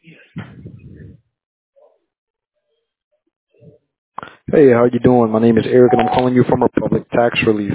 Hey, how you doing? My name is Eric, and I'm calling you from Republic Tax Relief.